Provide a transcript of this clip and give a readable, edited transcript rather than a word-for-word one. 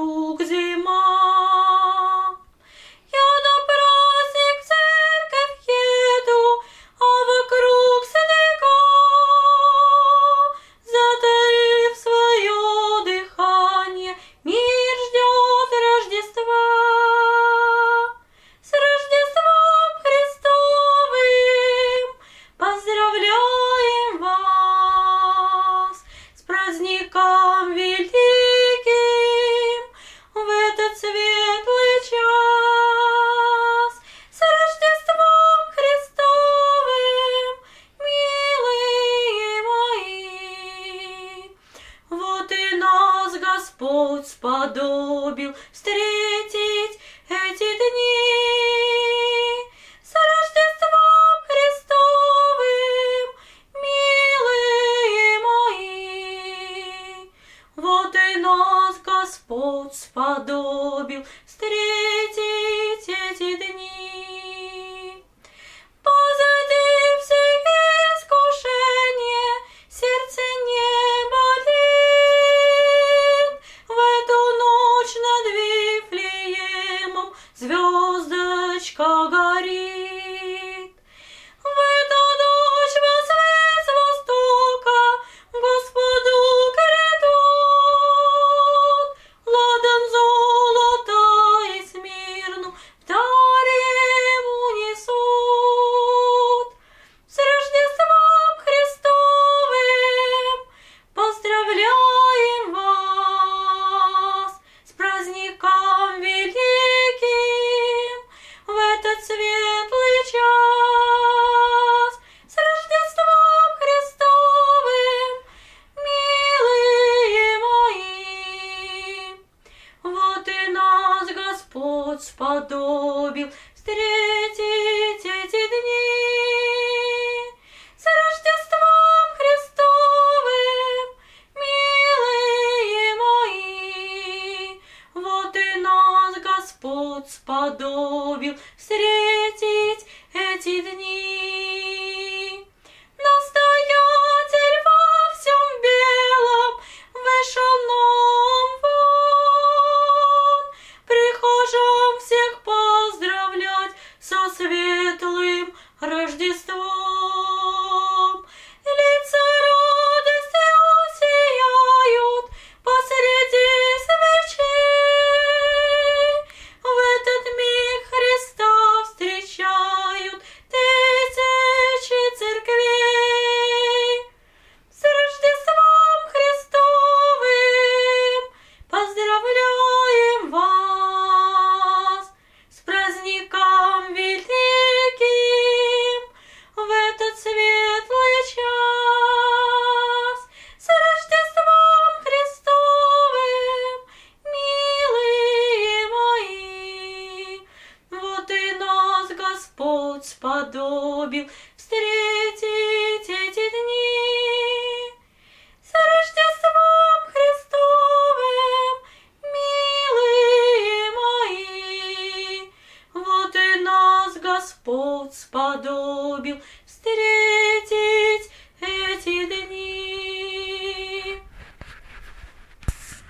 вокруг зима. Я на праздник в церковь еду, а вокруг снега. Затаив свое дыхание, мир ждет Рождества. С Рождеством Христовым поздравляем вас, с праздником великим в этот светлый час. С Рождеством Христовым, милые мои. Вот и нас Господь сподобил встретить эти дни. С Рождеством Христовым, милые мои. Вот и нас Господь сподобил встретить эти дни. Позади все искушения, сердце не болит. В эту ночь над Вифлеемом звездочка горит. В эту ночь возвет с востока Господу грядут. Ладан золота и смирну в дар ему несут. С Рождеством Христовым поздравляем вас, с праздником великим в этот светлый час. С Рождеством Христовым, милые мои. Вот и нас Господь сподобил встретить эти дни. С Рождеством Христовым, милые мои. Вот и нас Господь сподобил встретить эти дни. Настоятель во всем белом вышел нам вон, прихожан всех поздравлять со светлым Рождеством. Лица радостью сияют посреди свечей. В этот миг Христа встречают тысячи церквей. С Рождеством Христовым поздравляем вас, с праздником великим в этот светлый час. С Рождеством Христовым, милые мои. Вот и нас Господь сподобил встретить эти дни. С Рождеством Христовым, милые мои. Вот и нас Господь сподобил встретить